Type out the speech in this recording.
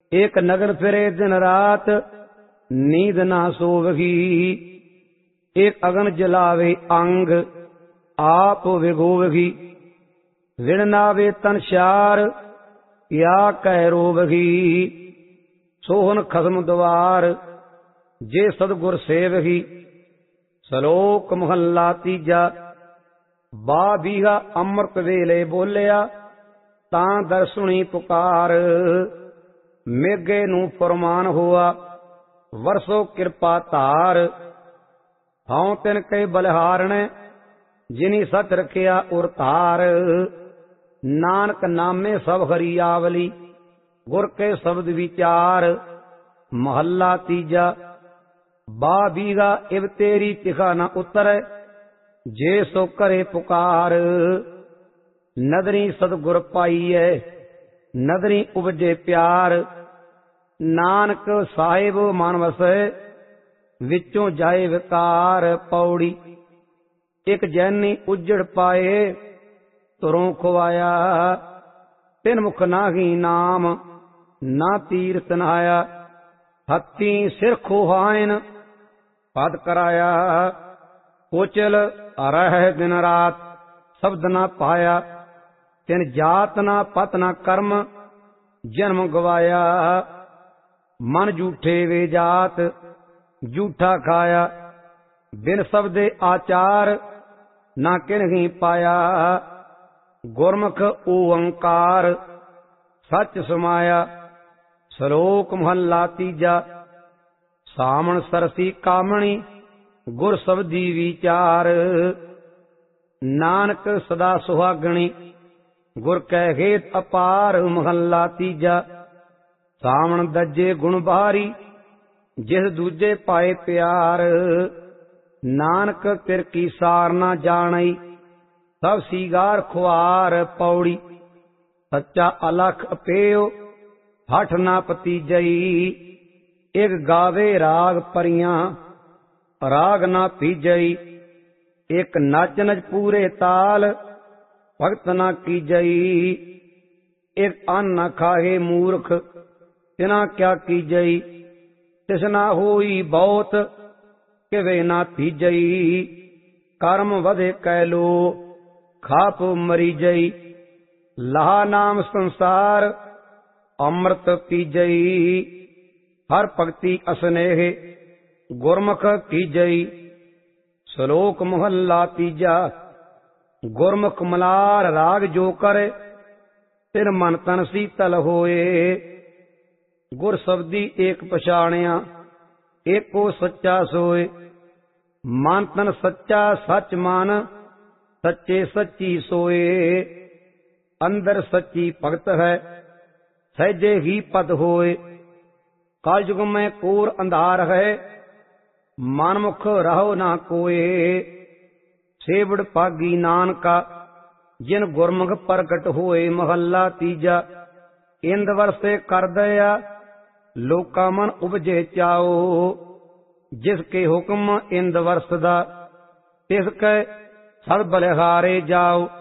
एक नगर फिरे दिन रात नींद ना सोवही। एक अगन जलावे अंग आप विगोवही। विण नावे तन श्यार या कह रोवही। सोहन खसम द्वार जे सदगुर सेवही। सलोक महला तीजा। बा बीघा अमृत वेले बोलिया तां दर सुनी पुकार। मेघे नू फरमान हुआ वरसो कृपा धार। हाउ तिन के बलिहारने जिनी सच रखिया उर धार। नानक नामे सब हरियावली गुर के शब्द विचार। महला तीजा। बा बीघा इब तेरी तिखा न उतरे जे सो करे पुकार। नदरी सतगुर पाईए नदरी उपजे प्यार। नानक साहिब मन वसे विचों जाए विकार। पौड़ी एक जैनी उजड़ पाए तुरों खुआया। तिन मुख नाही नाम ना तीरथ नहाया। हत्ती सिर खोहायन पद कराया। कोचल रह दिन रात शब्द ना पाया। तिन जात ना पत ना कर्म जन्म गवाया। मन जूठे वे जात जूठा खाया। बिन शब्दे आचार ना किन्ही पाया। गुरमुख ओंकार सच समाया। सलोक महला तीजा। सामण सरसी कामणी गुर शब्दी विचार। नानक सदा सुहागणी गुर कै हेत अपार। महला तीजा। सामण दजे गुण बारी जिस दूजे पाए प्यार। नानक तिर की सार ना जानई सब सीगार खुआर। पौड़ी सच्चा अलख अपेयो हठ ना पतीजई। एक गावे राग परियां राग ना पीजई। एक नच नच पूरे ताल भगत ना कीजई। एक अन्न न खाहे मूर्ख तिना क्या कीजई। तिसना होई बहुत किवे ना तीजई। कर्म वधे कैलो खाप मरी जई। लहा नाम संसार अमृत पीजई। हर भक्ति असनेह गुरमुख कीजई। सलोक महला तीजा। गुरमुख मलार राग जो करे तिन मन तन शीतल होए। गुर शब्दी एक पछाणिया एको सच्चा सोए। मन तन सच्चा सच मान सच्चे सच्ची सोए। अंदर सच्ची भगत है सहजे ही पद होए। कलयुग में कोर अंधार है मनमुख रहो ना कोए। सेवड़ पागी नानका जिन गुरमुख प्रगट होए। महला तीजा। इंद वरसे कर दया लोका मन उपजे चाओ। जिसके हुक्म इंद वरसदा तिसके सद बलिहारे जाओ।